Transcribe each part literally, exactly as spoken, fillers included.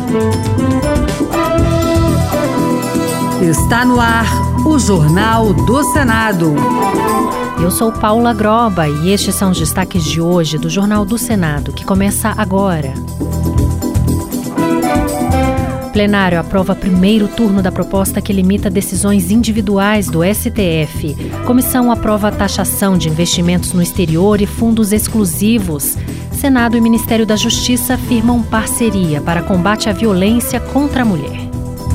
Está no ar o Jornal do Senado. Eu sou Paula Groba e estes são os destaques de hoje do Jornal do Senado, que começa agora. Plenário aprova primeiro turno da proposta que limita decisões individuais do S T F. Comissão aprova a taxação de investimentos no exterior e fundos exclusivos. Senado e Ministério da Justiça firmam parceria para combate à violência contra a mulher.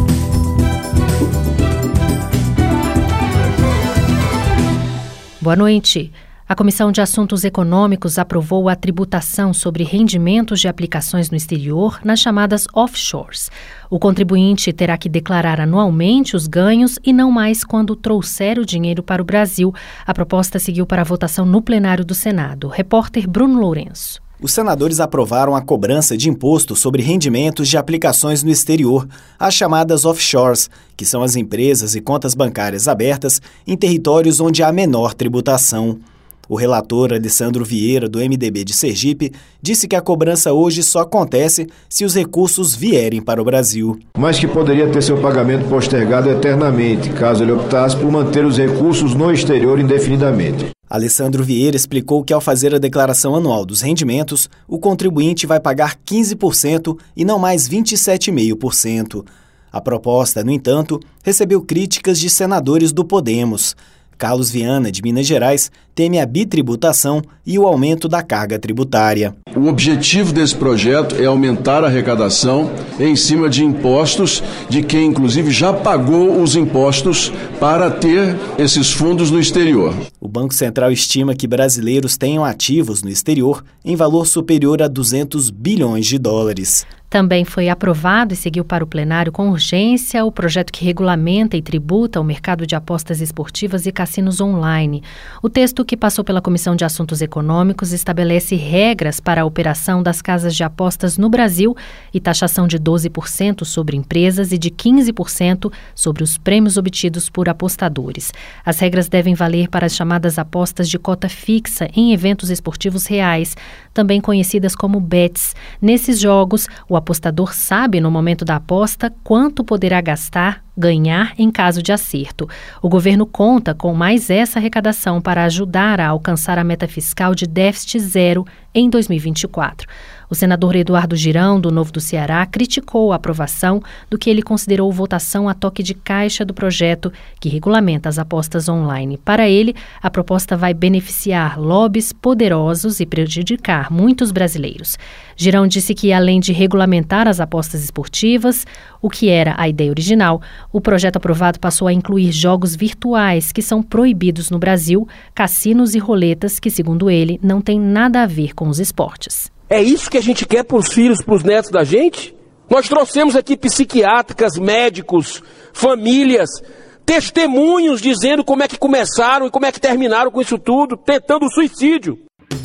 Boa noite. A Comissão de Assuntos Econômicos aprovou a tributação sobre rendimentos de aplicações no exterior nas chamadas offshores. O contribuinte terá que declarar anualmente os ganhos e não mais quando trouxer o dinheiro para o Brasil. A proposta seguiu para a votação no plenário do Senado. Repórter Bruno Lourenço. Os senadores aprovaram a cobrança de imposto sobre rendimentos de aplicações no exterior, as chamadas offshores, que são as empresas e contas bancárias abertas em territórios onde há menor tributação. O relator Alessandro Vieira, do M D B de Sergipe, disse que a cobrança hoje só acontece se os recursos vierem para o Brasil. Mas que poderia ter seu pagamento postergado eternamente, caso ele optasse por manter os recursos no exterior indefinidamente. Alessandro Vieira explicou que ao fazer a declaração anual dos rendimentos, o contribuinte vai pagar quinze por cento e não mais vinte e sete vírgula cinco por cento. A proposta, no entanto, recebeu críticas de senadores do Podemos. Carlos Viana, de Minas Gerais, teme a bitributação e o aumento da carga tributária. O objetivo desse projeto é aumentar a arrecadação em cima de impostos de quem, inclusive, já pagou os impostos para ter esses fundos no exterior. O Banco Central estima que brasileiros tenham ativos no exterior em valor superior a duzentos bilhões de dólares. Também foi aprovado e seguiu para o plenário com urgência o projeto que regulamenta e tributa o mercado de apostas esportivas e cassinos online. O texto, que passou pela Comissão de Assuntos Econômicos, estabelece regras para a operação das casas de apostas no Brasil e taxação de doze por cento sobre empresas e de quinze por cento sobre os prêmios obtidos por apostadores. As regras devem valer para as chamadas apostas de cota fixa em eventos esportivos reais, também conhecidas como bets. Nesses jogos, o apostador sabe no momento da aposta quanto poderá gastar, ganhar em caso de acerto. O governo conta com mais essa arrecadação para ajudar a alcançar a meta fiscal de déficit zero em dois mil e vinte e quatro. O senador Eduardo Girão, do Novo do Ceará, criticou a aprovação do que ele considerou votação a toque de caixa do projeto que regulamenta as apostas online. Para ele, a proposta vai beneficiar lobbies poderosos e prejudicar muitos brasileiros. Girão disse que, além de regulamentar as apostas esportivas, o que era a ideia original, o projeto aprovado passou a incluir jogos virtuais que são proibidos no Brasil, cassinos e roletas que, segundo ele, não têm nada a ver com os esportes. É isso que a gente quer para os filhos, para os netos da gente? Nós trouxemos aqui psiquiatras, médicos, famílias, testemunhos dizendo como é que começaram e como é que terminaram com isso tudo, tentando o suicídio.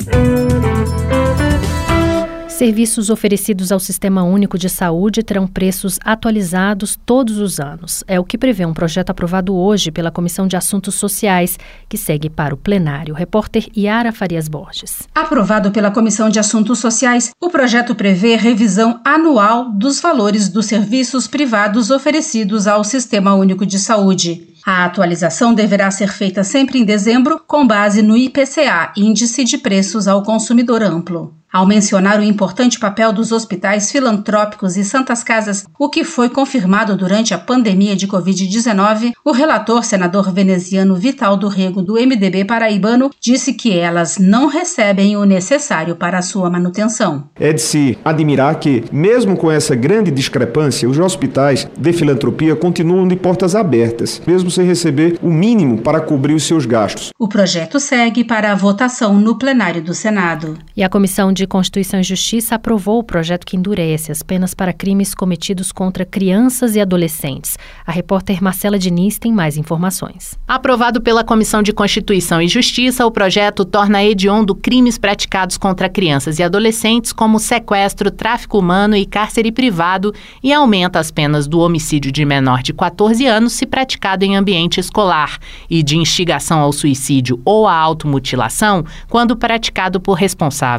Serviços oferecidos ao Sistema Único de Saúde terão preços atualizados todos os anos. É o que prevê um projeto aprovado hoje pela Comissão de Assuntos Sociais, que segue para o plenário. Repórter Yara Farias Borges. Aprovado pela Comissão de Assuntos Sociais, o projeto prevê revisão anual dos valores dos serviços privados oferecidos ao Sistema Único de Saúde. A atualização deverá ser feita sempre em dezembro, com base no I P C A, Índice de Preços ao Consumidor Amplo. Ao mencionar o importante papel dos hospitais filantrópicos e santas casas, o que foi confirmado durante a pandemia de covid dezenove, o relator senador veneziano Vital do Rego, do M D B paraibano, disse que elas não recebem o necessário para a sua manutenção. É de se admirar que, mesmo com essa grande discrepância, os hospitais de filantropia continuam de portas abertas, mesmo sem receber o mínimo para cobrir os seus gastos. O projeto segue para a votação no plenário do Senado. E a Comissão de Constituição e Justiça aprovou o projeto que endurece as penas para crimes cometidos contra crianças e adolescentes. A repórter Marcela Diniz tem mais informações. Aprovado pela Comissão de Constituição e Justiça, o projeto torna hediondo crimes praticados contra crianças e adolescentes, como sequestro, tráfico humano e cárcere privado, e aumenta as penas do homicídio de menor de quatorze anos se praticado em ambiente escolar e de instigação ao suicídio ou à automutilação quando praticado por responsável por grupo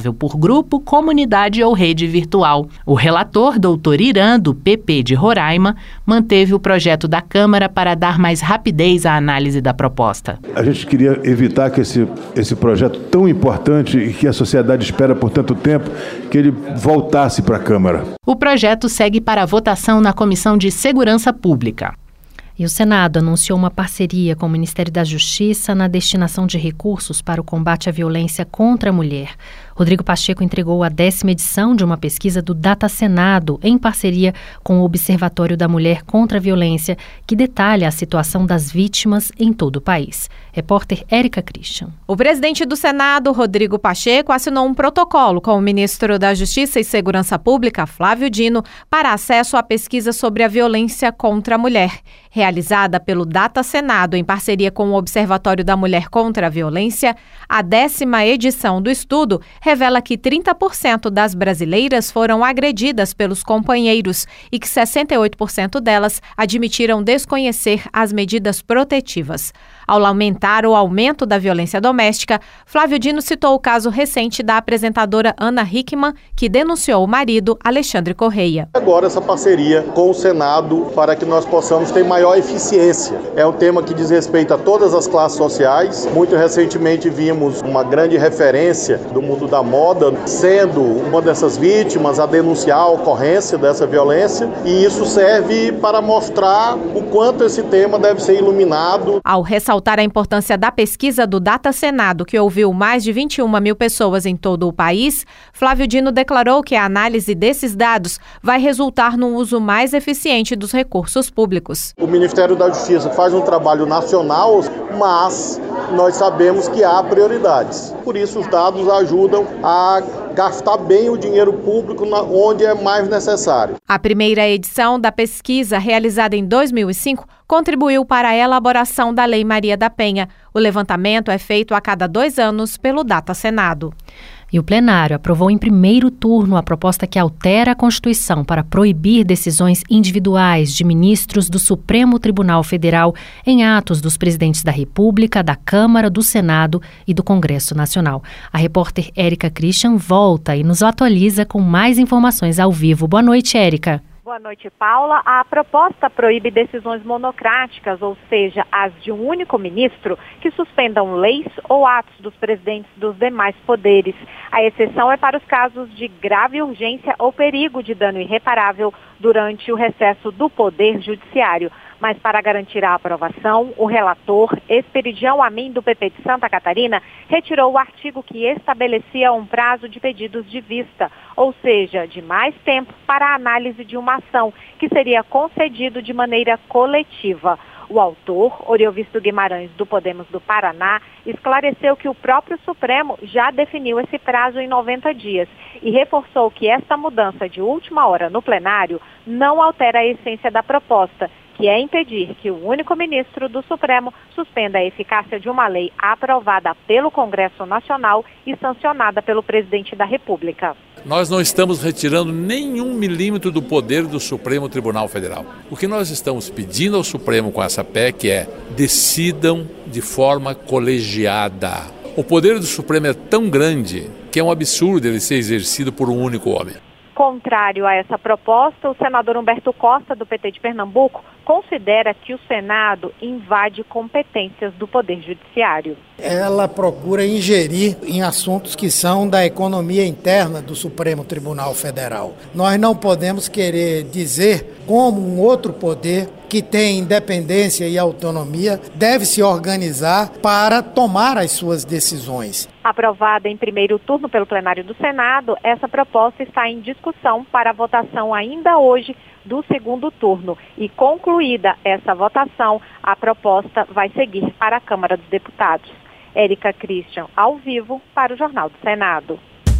grupo, comunidade ou rede virtual. O relator, doutor Irã, do P P de Roraima, manteve o projeto da Câmara para dar mais rapidez à análise da proposta. A gente queria evitar que esse, esse projeto tão importante e que a sociedade espera por tanto tempo, que ele voltasse para a Câmara. O projeto segue para a votação na Comissão de Segurança Pública. E o Senado anunciou uma parceria com o Ministério da Justiça na destinação de recursos para o combate à violência contra a mulher. Rodrigo Pacheco entregou a décima edição de uma pesquisa do Data Senado, em parceria com o Observatório da Mulher contra a Violência, que detalha a situação das vítimas em todo o país. Repórter Érica Christian. O presidente do Senado, Rodrigo Pacheco, assinou um protocolo com o ministro da Justiça e Segurança Pública, Flávio Dino, para acesso à pesquisa sobre a violência contra a mulher. Realizada pelo Data Senado em parceria com o Observatório da Mulher contra a Violência, a décima edição do estudo revela que trinta por cento das brasileiras foram agredidas pelos companheiros e que sessenta e oito por cento delas admitiram desconhecer as medidas protetivas. Ao lamentar o aumento da violência doméstica, Flávio Dino citou o caso recente da apresentadora Ana Hickman, que denunciou o marido, Alexandre Correia. Agora essa parceria com o Senado para que nós possamos ter maior eficiência. É um tema que diz respeito a todas as classes sociais. Muito recentemente vimos uma grande referência do mundo da moda sendo uma dessas vítimas a denunciar a ocorrência dessa violência, e isso serve para mostrar o quanto esse tema deve ser iluminado. Ao ressaltar a importância da pesquisa do Data Senado, que ouviu mais de vinte e uma mil pessoas em todo o país, Flávio Dino declarou que a análise desses dados vai resultar no uso mais eficiente dos recursos públicos. O Ministério da Justiça faz um trabalho nacional, mas nós sabemos que há prioridades. Por isso, os dados ajudam a gastar bem o dinheiro público onde é mais necessário. A primeira edição da pesquisa, realizada em dois mil e cinco, contribuiu para a elaboração da Lei Maria da Penha. O levantamento é feito a cada dois anos pelo Data Senado. E o plenário aprovou em primeiro turno a proposta que altera a Constituição para proibir decisões individuais de ministros do Supremo Tribunal Federal em atos dos presidentes da República, da Câmara, do Senado e do Congresso Nacional. A repórter Érica Christian volta e nos atualiza com mais informações ao vivo. Boa noite, Érica. Boa noite, Paula. A proposta proíbe decisões monocráticas, ou seja, as de um único ministro, que suspendam leis ou atos dos presidentes dos demais poderes. A exceção é para os casos de grave urgência ou perigo de dano irreparável durante o recesso do Poder Judiciário. Mas para garantir a aprovação, o relator, Esperidião Amin, do P P de Santa Catarina, retirou o artigo que estabelecia um prazo de pedidos de vista, ou seja, de mais tempo para a análise de uma ação, que seria concedido de maneira coletiva. O autor, Oriovisto Guimarães, do Podemos do Paraná, esclareceu que o próprio Supremo já definiu esse prazo em noventa dias e reforçou que esta mudança de última hora no plenário não altera a essência da proposta, que é impedir que o único ministro do Supremo suspenda a eficácia de uma lei aprovada pelo Congresso Nacional e sancionada pelo presidente da República. Nós não estamos retirando nenhum milímetro do poder do Supremo Tribunal Federal. O que nós estamos pedindo ao Supremo com essa P E C é: decidam de forma colegiada. O poder do Supremo é tão grande que é um absurdo ele ser exercido por um único homem. Contrário a essa proposta, o senador Humberto Costa, do P T de Pernambuco, considera que o Senado invade competências do Poder Judiciário. Ela procura ingerir em assuntos que são da economia interna do Supremo Tribunal Federal. Nós não podemos querer dizer como um outro poder que tem independência e autonomia deve se organizar para tomar as suas decisões. Aprovada em primeiro turno pelo plenário do Senado, essa proposta está em discussão para votação ainda hoje do segundo turno. E concluída essa votação, a proposta vai seguir para a Câmara dos Deputados. Érica Christian, ao vivo, para o Jornal do Senado.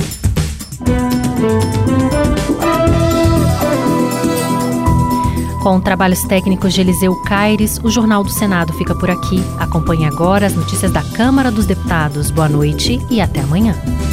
Com trabalhos técnicos de Eliseu Caires, o Jornal do Senado fica por aqui. Acompanhe agora as notícias da Câmara dos Deputados. Boa noite e até amanhã.